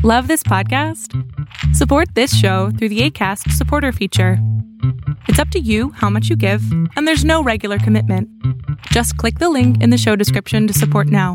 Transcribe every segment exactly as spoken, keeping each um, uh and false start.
Love this podcast? Support this show through the Acast supporter feature. It's up to you how much you give, and there's no regular commitment. Just click the link in the show description to support now.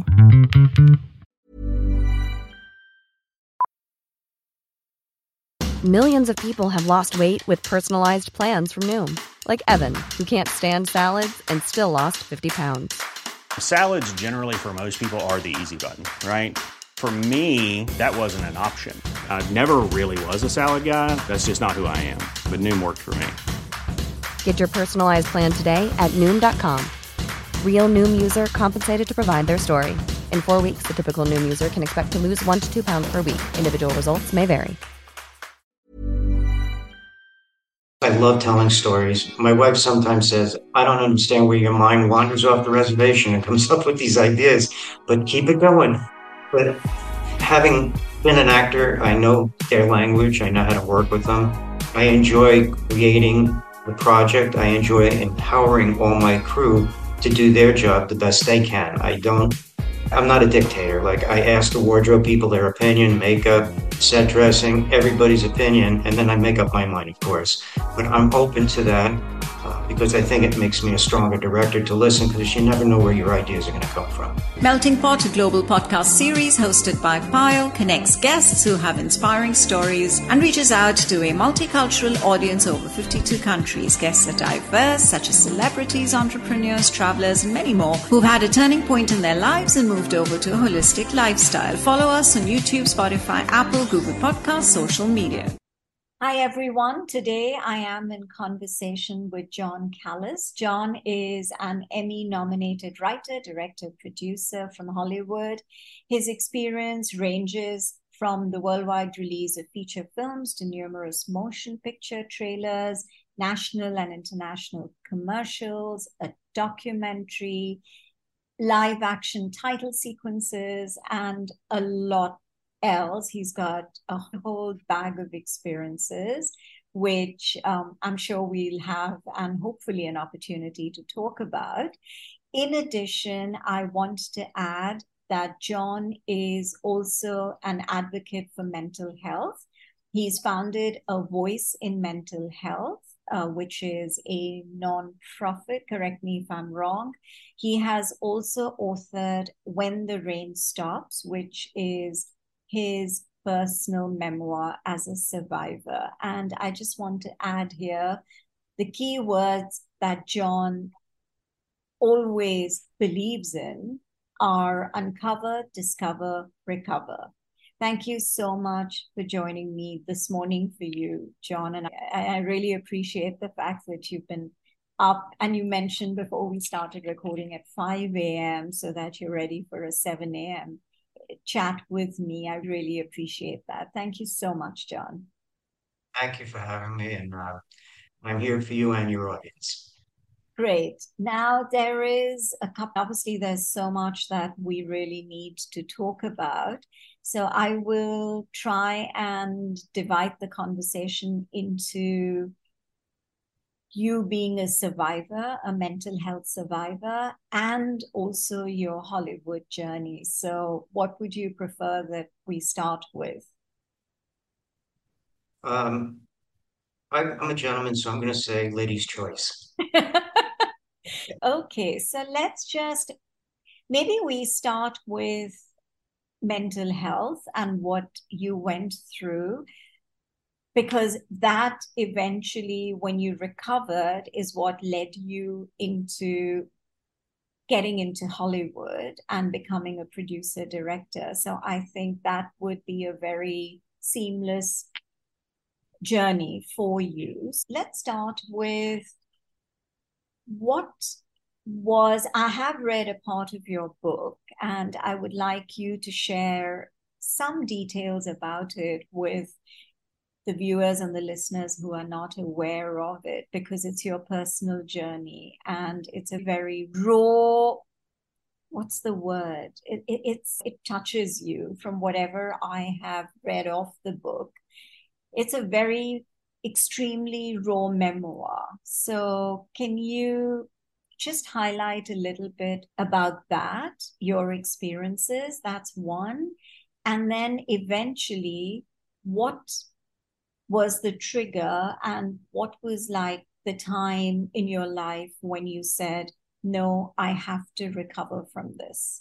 Millions of people have lost weight with personalized plans from Noom. Like Evan, who can't stand salads and still lost fifty pounds. Salads generally for most people are the easy button, right? For me, that wasn't an option. I never really was a salad guy. That's just not who I am. But Noom worked for me. Get your personalized plan today at Noom dot com. Real Noom user compensated to provide their story. In four weeks, the typical Noom user can expect to lose one to two pounds per week. Individual results may vary. I love telling stories. My wife sometimes says, I don't understand where your mind wanders off the reservation and comes up with these ideas, but keep it going. But having been an actor, I know their language. I know how to work with them. I enjoy creating the project. I enjoy empowering all my crew to do their job the best they can. I don't, I'm not a dictator. Like, I ask the wardrobe people their opinion, makeup, set dressing, everybody's opinion, and then I make up my mind, of course. But I'm open to that uh, because I think it makes me a stronger director to listen, because you never know where your ideas are going to come from. Melting Pot, a global podcast series hosted by Pyle, connects guests who have inspiring stories and reaches out to a multicultural audience over fifty-two countries. Guests are diverse, such as celebrities, entrepreneurs, travelers, and many more who've had a turning point in their lives and moved over to a holistic lifestyle. Follow us on YouTube, Spotify, Apple, Google Podcasts, social media. Hi, everyone. Today I am in conversation with John Callis. John is an Emmy-nominated writer, director, producer from Hollywood. His experience ranges from the worldwide release of feature films to numerous motion picture trailers, national and international commercials, a documentary, live action title sequences, and a lot else. He's got a whole bag of experiences, which um, I'm sure we'll have and hopefully an opportunity to talk about. In addition, I want to add that John is also an advocate for mental health. He's founded A Voice in Mental Health, Uh, which is a non-profit, correct me if I'm wrong. He has also authored When the Rain Stops, which is his personal memoir as a survivor. And I just want to add here the key words that John always believes in are uncover, discover, recover. Thank you so much for joining me this morning for you, John. And I, I really appreciate the fact that you've been up, and you mentioned before we started recording at five a.m. so that you're ready for a seven a.m. chat with me. I really appreciate that. Thank you so much, John. Thank you for having me, and uh, I'm here for you and your audience. Great. Now, there is a couple, obviously, there's so much that we really need to talk about. So I will try and divide the conversation into you being a survivor, a mental health survivor, and also your Hollywood journey. So what would you prefer that we start with? Um, I, I'm a gentleman, so I'm going to say ladies' choice. Okay, so let's just, maybe we start with mental health and what you went through, because that eventually, when you recovered, is what led you into getting into Hollywood and becoming a producer director. So I think that would be a very seamless journey for you. Let's start with what was, I have read a part of your book, and I would like you to share some details about it with the viewers and the listeners who are not aware of it, because it's your personal journey and it's a very raw, what's the word? It, it, it's, it touches you from whatever I have read off the book. It's a very extremely raw memoir. So can you just highlight a little bit about that, your experiences? That's one. And then eventually, what was the trigger, and what was like the time in your life when you said, no, I have to recover from this?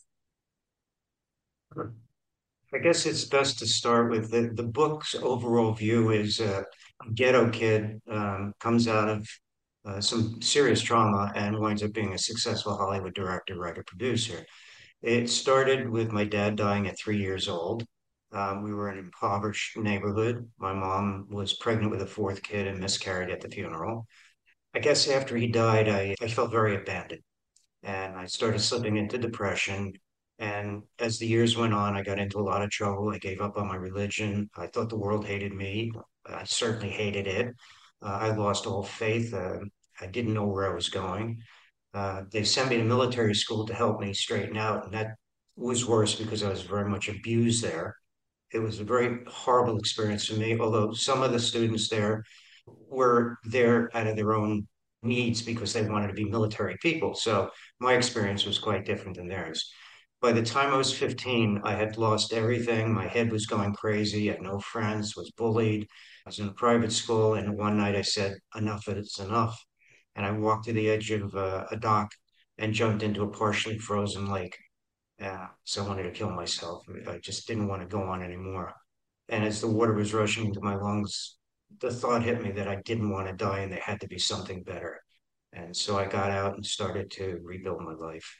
I guess it's best to start with the, the book's overall view is uh, a ghetto kid um, comes out of uh, some serious trauma and winds up being a successful Hollywood director, writer, producer. It started with my dad dying at three years old. Um, we were in an impoverished neighborhood. My mom was pregnant with a fourth kid and miscarried at the funeral. I guess after he died, I, I felt very abandoned and I started slipping into depression. And as the years went on, I got into a lot of trouble. I gave up on my religion. I thought the world hated me. I certainly hated it. Uh, I lost all faith. Uh, I didn't know where I was going. Uh, they sent me to military school to help me straighten out, and that was worse because I was very much abused there. It was a very horrible experience for me, although some of the students there were there out of their own needs because they wanted to be military people. So my experience was quite different than theirs. By the time I was fifteen, I had lost everything. My head was going crazy. I had no friends, was bullied. I was in a private school, and one night I said, enough is enough. And I walked to the edge of uh, a dock and jumped into a partially frozen lake. Yeah, so I wanted to kill myself. I just didn't want to go on anymore. And as the water was rushing into my lungs, the thought hit me that I didn't want to die and there had to be something better. And so I got out and started to rebuild my life.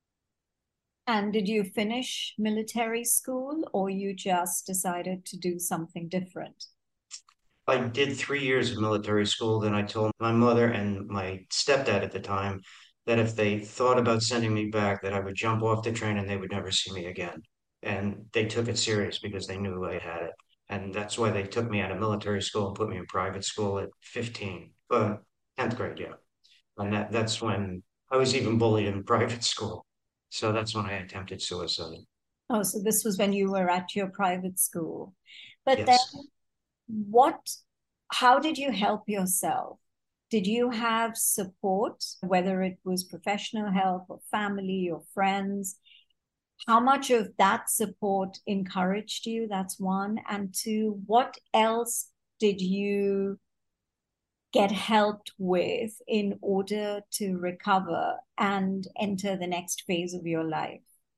And did you finish military school, or you just decided to do something different? I did three years of military school. Then I told my mother and my stepdad at the time that if they thought about sending me back, that I would jump off the train and they would never see me again. And they took it serious because they knew I had it. And that's why they took me out of military school and put me in private school at fifteen, uh, tenth grade, yeah. And that, that's when I was even bullied in private school. So that's when I attempted suicide. Oh, so this was when you were at your private school. But then Yes. what, how did you help yourself? Did you have support, whether it was professional help or family or friends? How much of that support encouraged you? That's one. And two, what else did you get helped with in order to recover and enter the next phase of your life?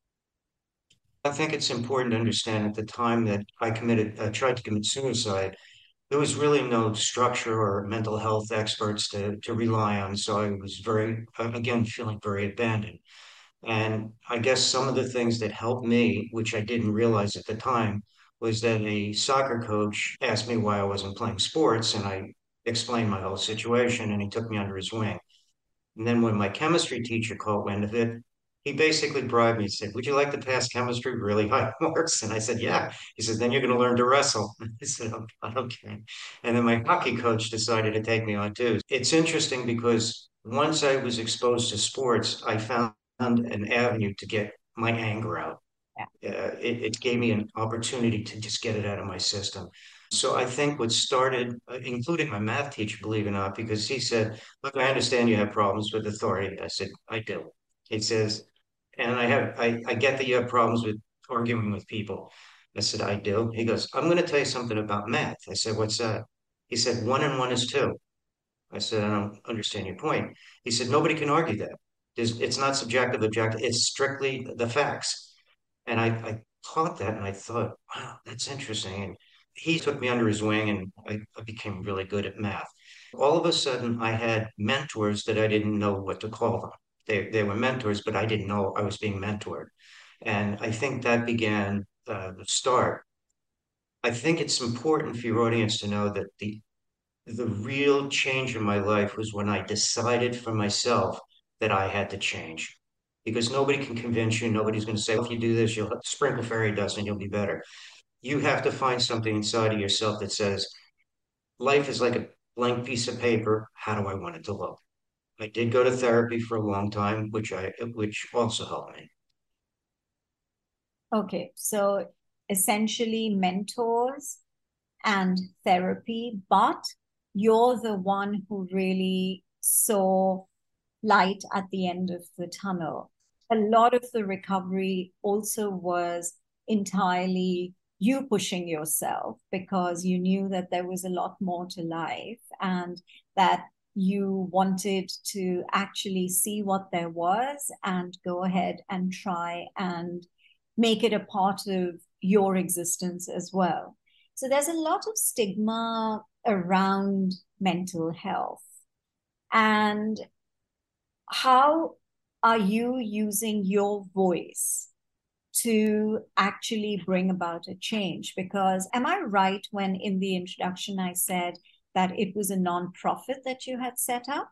I think it's important to understand at the time that I committed, uh, tried to commit suicide, there was really no structure or mental health experts to, to rely on. So I was very, uh, again, feeling very abandoned. And I guess some of the things that helped me, which I didn't realize at the time, was that a soccer coach asked me why I wasn't playing sports. And I explained my whole situation and he took me under his wing. And then when my chemistry teacher caught wind of it, he basically bribed me and said, would you like to pass chemistry really high marks? And I said, yeah. He said, then you're going to learn to wrestle. I said, okay. And then my hockey coach decided to take me on too. It's interesting because once I was exposed to sports, I found an avenue to get my anger out. Yeah. Uh, it, it gave me an opportunity to just get it out of my system. So I think what started, uh, including my math teacher, believe it or not, because he said, look, I understand you have problems with authority. I said, I do. He says, and I have, I, I get that you have problems with arguing with people. I said, I do. He goes, I'm going to tell you something about math. I said, what's that? He said, one and one is two. I said, I don't understand your point. He said, nobody can argue that. There's, it's not subjective, objective. It's strictly the facts. And I, I caught that and I thought, wow, that's interesting. And he took me under his wing and I, I became really good at math. All of a sudden, I had mentors that I didn't know what to call them. They, they were mentors, but I didn't know I was being mentored. And I think that began uh, the start. I think it's important for your audience to know that the the real change in my life was when I decided for myself that I had to change. Because nobody can convince you. Nobody's going to say, if you do this, you'll sprinkle fairy dust and you'll be better. You have to find something inside of yourself that says, life is like a blank piece of paper. How do I want it to look? I did go to therapy for a long time, which I which also helped me. Okay, so essentially mentors and therapy, but you're the one who really saw light at the end of the tunnel. A lot of the recovery also was entirely you pushing yourself because you knew that there was a lot more to life and that you wanted to actually see what there was and go ahead and try and make it a part of your existence as well. So there's a lot of stigma around mental health. And how are you using your voice to actually bring about a change? Because am I right when in the introduction I said that it was a nonprofit that you had set up?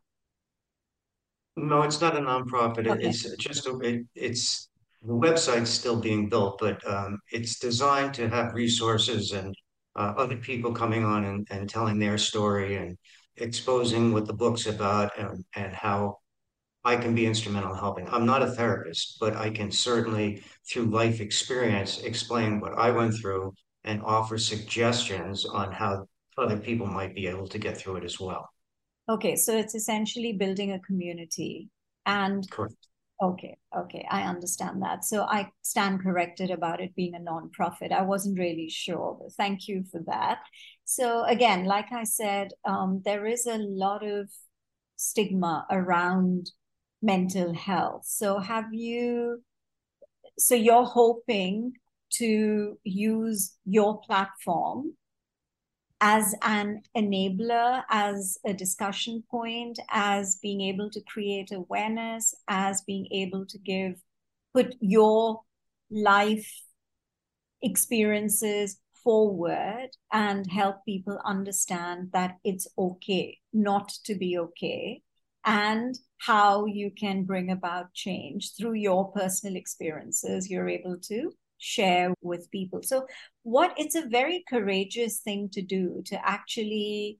No, it's not a nonprofit. It- Okay. It's just a, it, it's the website's still being built, but um, it's designed to have resources and uh, other people coming on and, and telling their story and exposing what the book's about and, and how I can be instrumental in helping. I'm not a therapist, but I can certainly, through life experience, explain what I went through and offer suggestions on how other people might be able to get through it as well. Okay, so it's essentially building a community. And Correct. okay, okay, I understand that. So I stand corrected about it being a nonprofit. I wasn't really sure, but thank you for that. So again, like I said, um, there is a lot of stigma around mental health. So have you, so you're hoping to use your platform as an enabler, as a discussion point, as being able to create awareness, as being able to give, put your life experiences forward and help people understand that it's okay not to be okay, and how you can bring about change through your personal experiences you're able to share with people. So what it's a very courageous thing to do, to actually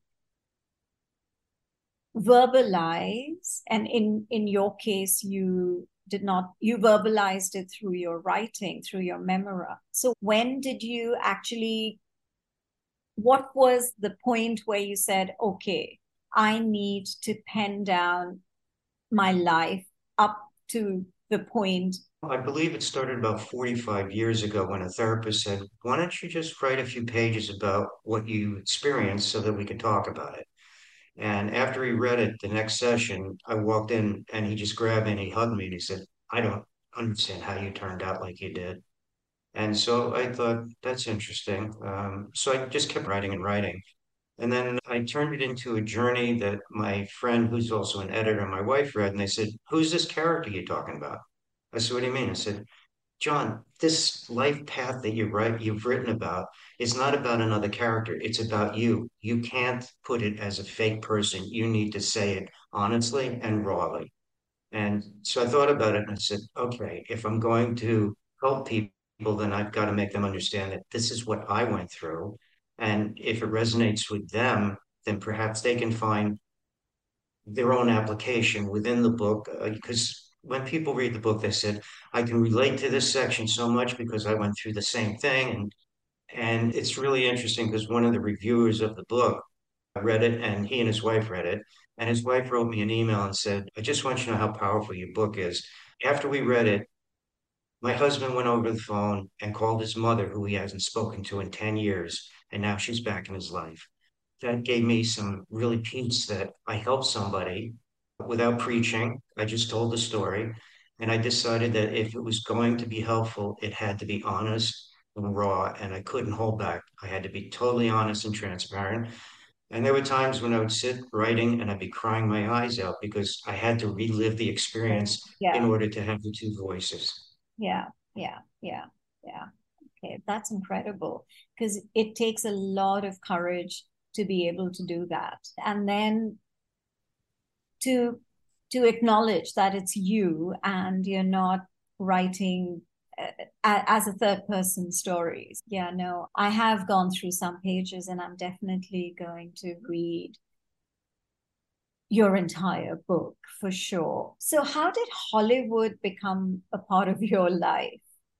verbalize, and in in your case you did not, you verbalized it through your writing, through your memoir. So when did you actually, what was the point where you said, okay, I need to pen down my life up to the point? I believe it started about forty-five years ago when a therapist said, why don't you just write a few pages about what you experienced so that we can talk about it? And after he read it the next session, I walked in and he just grabbed me and he hugged me and he said, I don't understand how you turned out like you did. And so I thought, that's interesting. Um, so I just kept writing and writing. And then I turned it into a journey that my friend, who's also an editor, and my wife read, and they said, who's this character you're talking about? I said, what do you mean? I said, John, this life path that you write, you've written about is not about another character. It's about you. You can't put it as a fake person. You need to say it honestly and rawly. And so I thought about it and I said, okay, if I'm going to help people, then I've got to make them understand that this is what I went through. And if it resonates with them, then perhaps they can find their own application within the book. Uh, because when people read the book, they said, I can relate to this section so much because I went through the same thing. And and it's really interesting because one of the reviewers of the book read it and he and his wife read it. And his wife wrote me an email and said, I just want you to know how powerful your book is. After we read it, my husband went over the phone and called his mother, who he hasn't spoken to in ten years. And now she's back in his life. That gave me some really peace that I helped somebody without preaching. I just told the story. And I decided that if it was going to be helpful, it had to be honest and raw, and I couldn't hold back. I had to be totally honest and transparent. And there were times when I would sit writing and I'd be crying my eyes out because I had to relive the experience in Yeah, order to have the two voices. yeah, yeah, yeah, yeah. Okay, that's incredible because it takes a lot of courage to be able to do that. And then to to acknowledge that it's you and you're not writing uh, as a third person stories. Yeah, no, I have gone through some pages and I'm definitely going to read your entire book for sure. So how did Hollywood become a part of your life?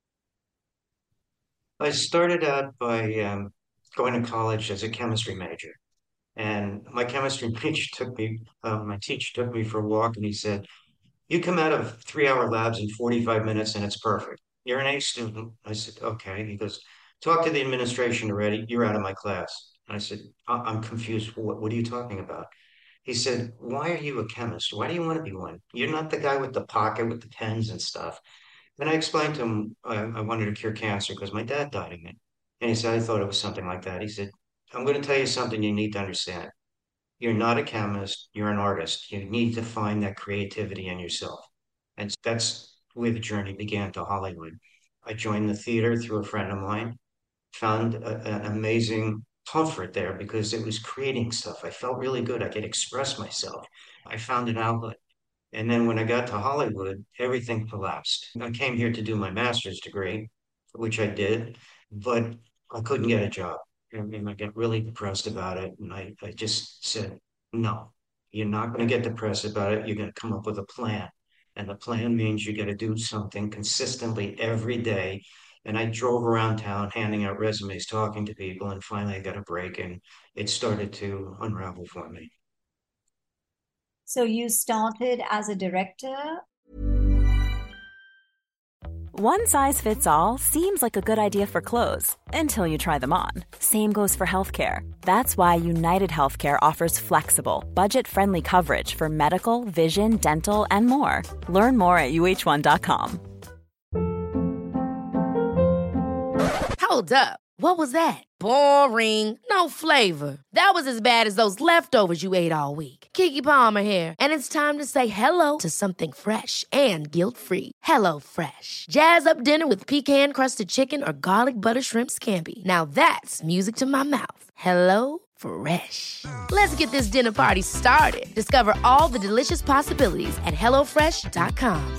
I started out by um, going to college as a chemistry major. And my chemistry teacher took me, uh, my teacher took me for a walk and he said, you come out of three hour labs in forty-five minutes and it's perfect. You're an A student. I said, okay. He goes, talk to the administration already. You're out of my class. I said, I- I'm confused. What, what are you talking about? He said, why are you a chemist? Why do you want to be one? You're not the guy with the pocket with the pens and stuff. And I explained to him I, I wanted to cure cancer because my dad died of it. And he said, I thought it was something like that. He said, I'm going to tell you something you need to understand. You're not a chemist, you're an artist. You need to find that creativity in yourself. And that's where the journey began to Hollywood. I joined the theater through a friend of mine, found a, an amazing comfort there because it was creating stuff. I felt really good. I could express myself. I found an outlet. And then when I got to Hollywood, everything collapsed. I came here to do my master's degree, which I did, but I couldn't get a job. I mean, I got really depressed about it. And I, I just said, no, you're not going to get depressed about it. You're going to come up with a plan. And the plan means you got to do something consistently every day. And I drove around town handing out resumes, talking to people, and finally I got a break and it started to unravel for me. So you started as a director. One size fits all seems like a good idea for clothes until you try them on. Same goes for healthcare. That's why United Healthcare offers flexible, budget-friendly coverage for medical, vision, dental, and more. Learn more at U H one dot com. Hold up. What was that? Boring. No flavor. That was as bad as those leftovers you ate all week. Keke Palmer here, and it's time to say hello to something fresh and guilt-free. Hello Fresh. Jazz up dinner with pecan-crusted chicken or garlic butter shrimp scampi. Now that's music to my mouth. Hello Fresh. Let's get this dinner party started. Discover all the delicious possibilities at hello fresh dot com.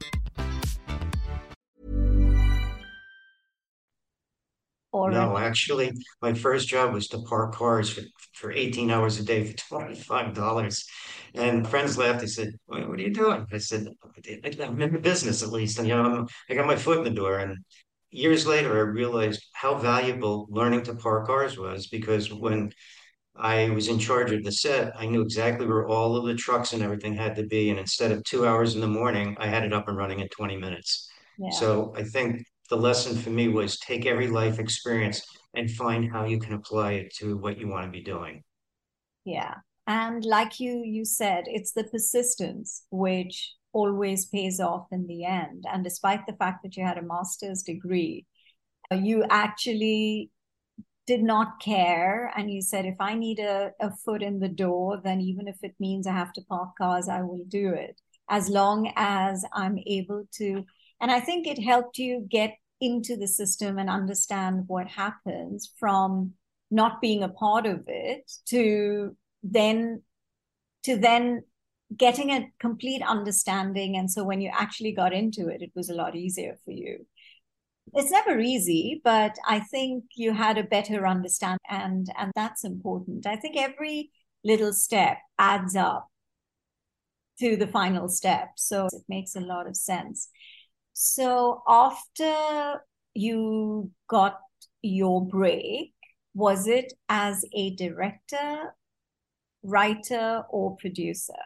No, actually, my first job was to park cars for, for eighteen hours a day for twenty-five dollars. And friends laughed. They said, "What what are you doing?" I said, I'm in the business at least. And, you know, I'm, I got my foot in the door. And years later, I realized how valuable learning to park cars was because when I was in charge of the set, I knew exactly where all of the trucks and everything had to be. And instead of two hours in the morning, I had it up and running in twenty minutes. Yeah. So I think the lesson for me was take every life experience and find how you can apply it to what you want to be doing. Yeah. And like you you said, it's the persistence which always pays off in the end. And despite the fact that you had a master's degree, you actually did not care. And you said, if I need a, a foot in the door, then even if it means I have to park cars, I will do it, as long as I'm able to. And I think it helped you get into the system and understand what happens from not being a part of it to then to then getting a complete understanding. And so when you actually got into it, it was a lot easier for you. It's never easy, but I think you had a better understanding, and and that's important. I think every little step adds up to the final step. So it makes a lot of sense. So after you got your break, was it as a director, writer, or producer?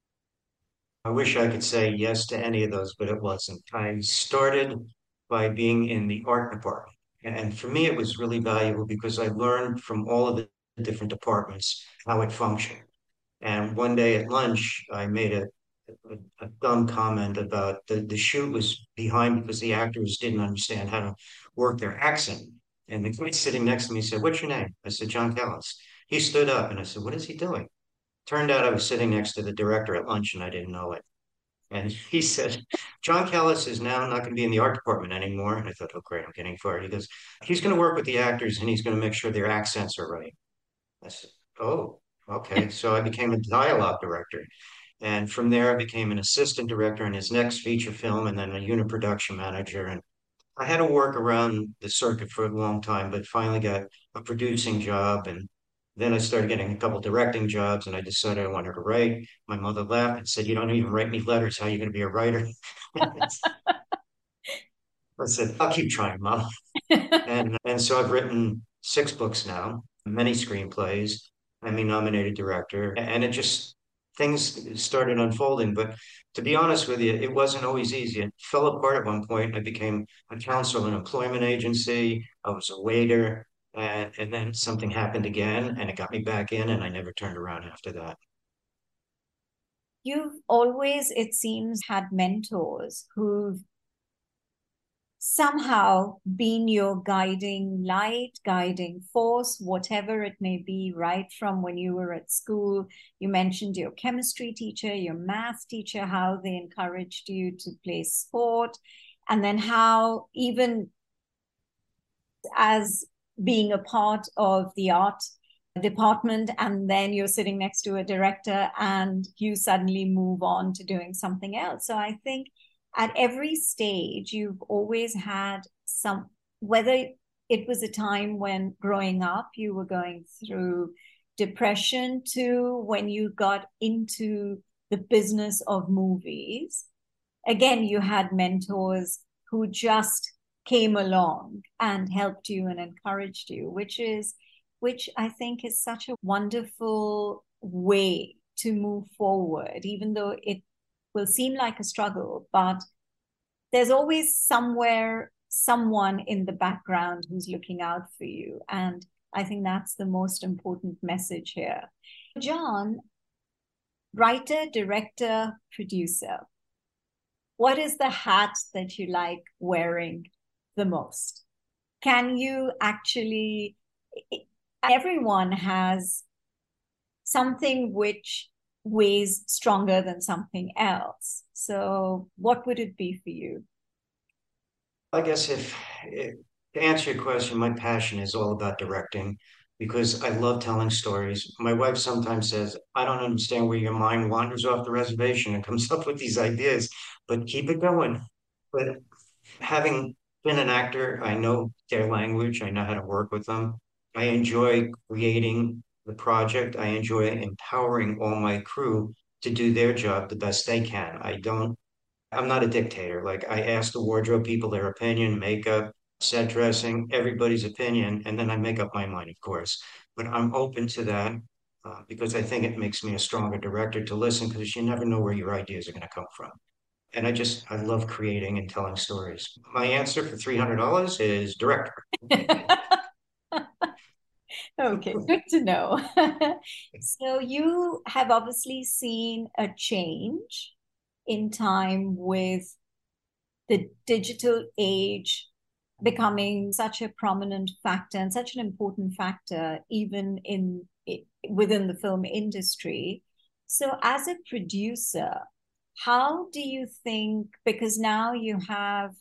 I wish I could say yes to any of those, but it wasn't. I started by being in the art department. And for me, it was really valuable because I learned from all of the different departments how it functioned. And one day at lunch, I made a, a, a dumb comment about the, the shoot was behind because the actors didn't understand how to work their accent. And the guy sitting next to me said, "What's your name?" I said, "John Callis." He stood up and I said, "What is he doing?" Turned out I was sitting next to the director at lunch and I didn't know it. And he said, "John Callis is now not going to be in the art department anymore." And I thought, oh, great, I'm getting fired. He goes, "He's going to work with the actors and he's going to make sure their accents are right." I said, "Oh, okay." So I became a dialogue director. And from there, I became an assistant director in his next feature film and then a unit production manager. And I had to work around the circuit for a long time, but finally got a producing job. And then I started getting a couple directing jobs and I decided I wanted to write. My mother laughed and said, "You don't even write me letters. How are you going to be a writer?" I said, "I'll keep trying, Mom." and, and so I've written six books now, many screenplays. I'm a nominated director. And it just things started unfolding. But to be honest with you, it wasn't always easy. It fell apart at one point. I became a counselor in an employment agency. I was a waiter. And, and then something happened again and it got me back in, and I never turned around after that. You've always, it seems, had mentors who've somehow been your guiding light, guiding force, whatever it may be, right from when you were at school. You mentioned your chemistry teacher, your math teacher, how they encouraged you to play sport, and then how even as being a part of the art department, and then you're sitting next to a director and you suddenly move on to doing something else. So I think at every stage, you've always had some, whether it was a time when growing up, you were going through depression, to when you got into the business of movies. Again, you had mentors who just came along and helped you and encouraged you, which is, which I think is such a wonderful way to move forward, even though it will seem like a struggle, but there's always somewhere, someone in the background who's looking out for you. And I think that's the most important message here. John, writer, director, producer, what is the hat that you like wearing the most? Can you actually, everyone has something which weighs stronger than something else. So what would it be for you? I guess if, if to answer your question, my passion is all about directing because I love telling stories. My wife sometimes says, I don't understand where your mind wanders off the reservation and comes up with these ideas, but keep it going. But having been an actor, I know their language, I know how to work with them. I enjoy creating the project. I enjoy empowering all my crew to do their job the best they can. I don't, I'm not a dictator. Like I ask the wardrobe people their opinion, makeup, set dressing, everybody's opinion, and then I make up my mind, of course. But I'm open to that uh, because I think it makes me a stronger director to listen because you never know where your ideas are going to come from. And I just, I love creating and telling stories. My answer for three hundred dollars is director. Okay, good to know. So you have obviously seen a change in time with the digital age becoming such a prominent factor and such an important factor even in within the film industry. So as a producer, how do you think, because now you have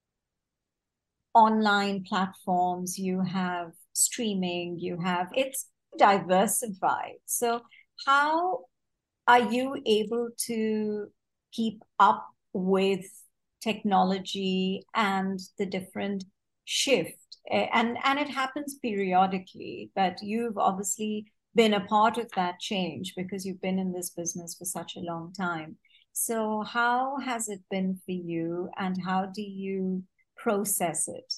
online platforms, you have streaming, you have, it's diversified. So how are you able to keep up with technology and the different shift? And, and it happens periodically, but you've obviously been a part of that change because you've been in this business for such a long time. So how has it been for you and how do you process it?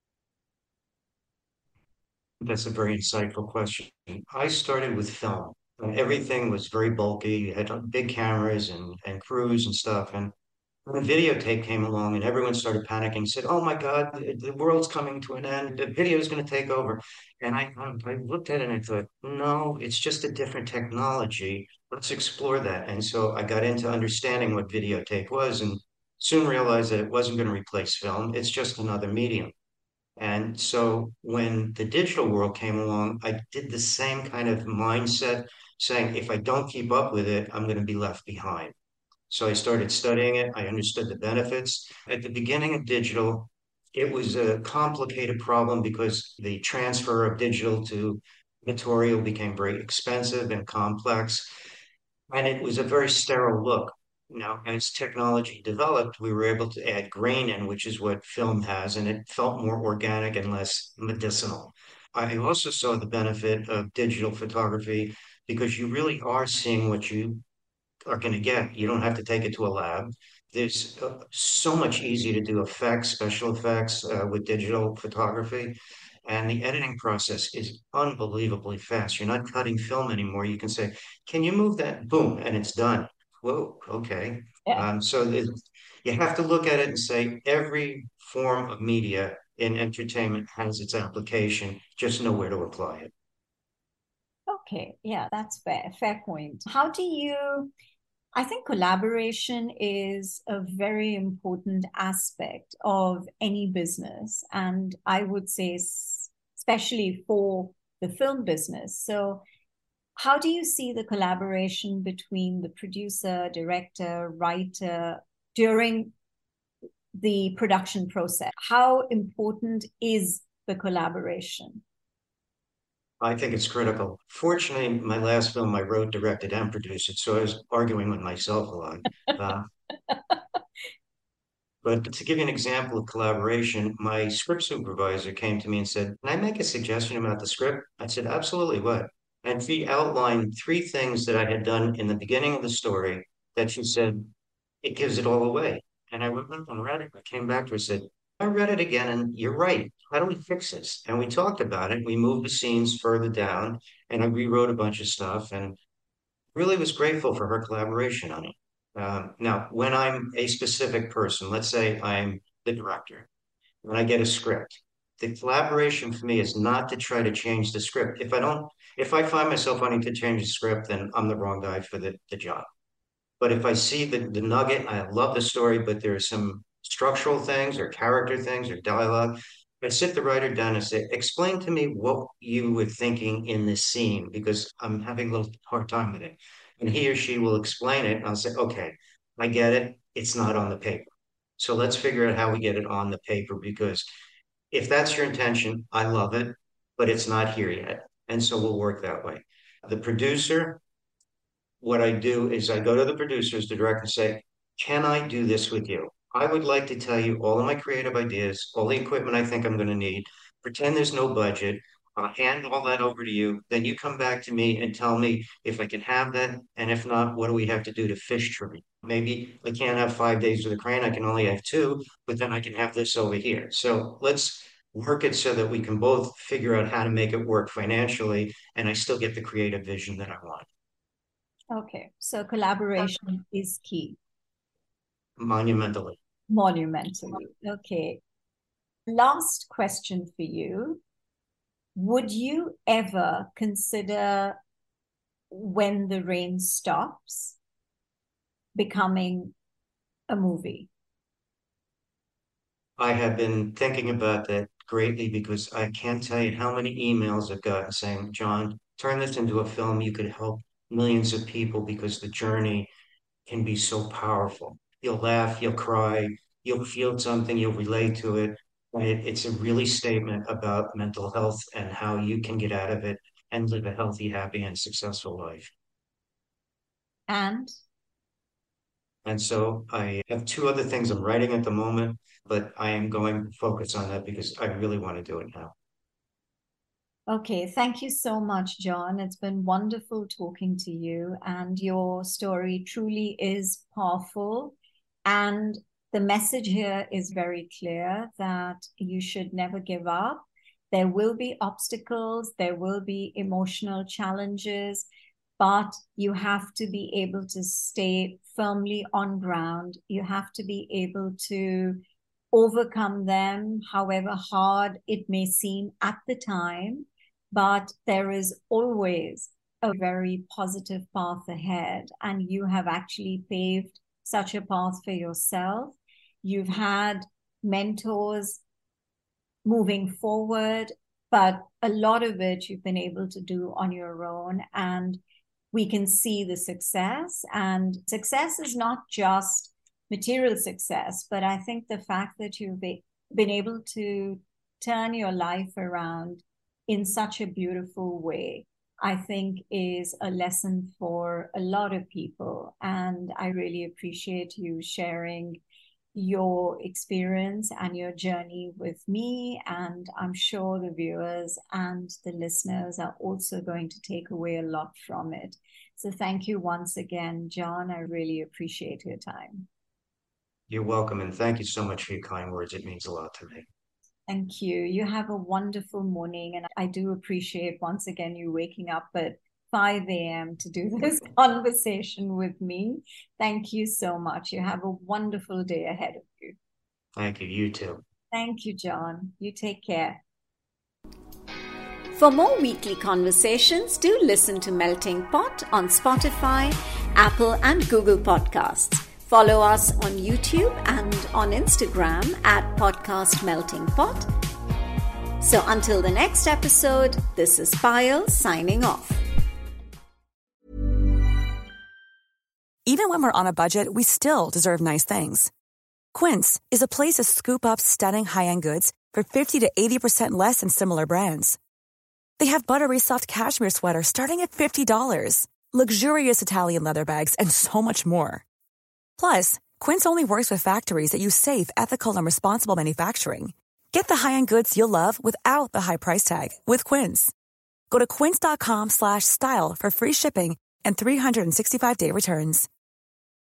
That's a very insightful question. I started with film. Everything was very bulky. You had big cameras and, and crews and stuff. And when videotape came along and everyone started panicking, said, oh my God, the, the world's coming to an end. The video is going to take over. And I, I looked at it and I thought, no, it's just a different technology. Let's explore that. And so I got into understanding what videotape was and soon realized that it wasn't going to replace film. It's just another medium. And so when the digital world came along, I did the same kind of mindset saying, if I don't keep up with it, I'm going to be left behind. So I started studying it. I understood the benefits. At the beginning of digital, it was a complicated problem because the transfer of digital to material became very expensive and complex. And it was a very sterile look. Now, as technology developed, we were able to add grain in, which is what film has, and it felt more organic and less medicinal. I also saw the benefit of digital photography because you really are seeing what you are going to get. You don't have to take it to a lab. There's uh, so much easier to do effects, special effects uh, with digital photography. And the editing process is unbelievably fast. You're not cutting film anymore. You can say, can you move that? Boom, and it's done. Whoa, okay. Yeah. Um, so the, you have to look at it and say every form of media in entertainment has its application. Just know where to apply it. Okay, yeah, that's fair. Fair point. How do you, I think collaboration is a very important aspect of any business. And I would say, s- especially for the film business. So, how do you see the collaboration between the producer, director, writer during the production process? How important is the collaboration? I think it's critical. Fortunately, my last film I wrote, directed, and produced it, so I was arguing with myself a lot. Uh, but to give you an example of collaboration, my script supervisor came to me and said, can I make a suggestion about the script? I said, absolutely, what? And she outlined three things that I had done in the beginning of the story that she said, it gives it all away. And I went and read it. I came back to her and said, I read it again, and you're right. How do we fix this? And we talked about it. We moved the scenes further down, and I rewrote a bunch of stuff, and really was grateful for her collaboration on it. Um, now, when I'm a specific person, let's say I'm the director, when I get a script, the collaboration for me is not to try to change the script. If I don't, if I find myself wanting to change the script, then I'm the wrong guy for the, the job. But if I see the, the nugget, I love the story, but there are some structural things or character things or dialogue. I sit the writer down and say, explain to me what you were thinking in this scene because I'm having a little hard time with it. And he or she will explain it. And I'll say, okay, I get it. It's not on the paper. So let's figure out how we get it on the paper because if that's your intention, I love it, but it's not here yet. And so we'll work that way. The producer, what I do is I go to the producers, the director, and say, can I do this with you? I would like to tell you all of my creative ideas, all the equipment I think I'm going to need. Pretend there's no budget. I'll hand all that over to you. Then you come back to me and tell me if I can have that. And if not, what do we have to do to fish tree? Maybe I can't have five days with a crane. I can only have two, but then I can have this over here. So let's work it so that we can both figure out how to make it work financially. And I still get the creative vision that I want. Okay, so collaboration is key. Monumentally. Monumentally. Okay. Last question for you. Would you ever consider When the Rain Stops becoming a movie? I have been thinking about that greatly because I can't tell you how many emails I've gotten saying, John, turn this into a film. You could help millions of people because the journey can be so powerful. You'll laugh, you'll cry, you'll feel something, you'll relate to it. And it, it's a really statement about mental health and how you can get out of it and live a healthy, happy, and successful life. And And so I have two other things I'm writing at the moment, but I am going to focus on that because I really want to do it now. okay, thank you so much, John. It's been wonderful talking to you, and your story truly is powerful. And the message here is very clear that you should never give up. There will be obstacles, there will be emotional challenges, but you have to be able to stay firmly on ground. You have to be able to overcome them, however hard it may seem at the time. But there is always a very positive path ahead, and you have actually paved such a path for yourself. You've had mentors moving forward, but a lot of it you've been able to do on your own. And we can see the success. And success is not just material success, but I think the fact that you've been able to turn your life around in such a beautiful way, I think is a lesson for a lot of people. And I really appreciate you sharing your experience and your journey with me. And I'm sure the viewers and the listeners are also going to take away a lot from it. So thank you once again, John. I really appreciate your time. You're welcome. And thank you so much for your kind words. It means a lot to me. Thank you. You have a wonderful morning. And I do appreciate, once again, you waking up at five a.m. to do this conversation with me. Thank you so much. You have a wonderful day ahead of you. Thank you. You too. Thank you, John. You take care. For more weekly conversations, do listen to Melting Pot on Spotify, Apple, and Google Podcasts. Follow us on YouTube and on Instagram at Podcast Melting Pot. So until the next episode, this is Payal signing off. Even when we're on a budget, we still deserve nice things. Quince is a place to scoop up stunning high-end goods for fifty to eighty percent less than similar brands. They have buttery soft cashmere sweaters starting at fifty dollars, luxurious Italian leather bags, and so much more. Plus, Quince only works with factories that use safe, ethical, and responsible manufacturing. Get the high-end goods you'll love without the high price tag with Quince. Go to quince.com slash style for free shipping and three sixty-five day returns.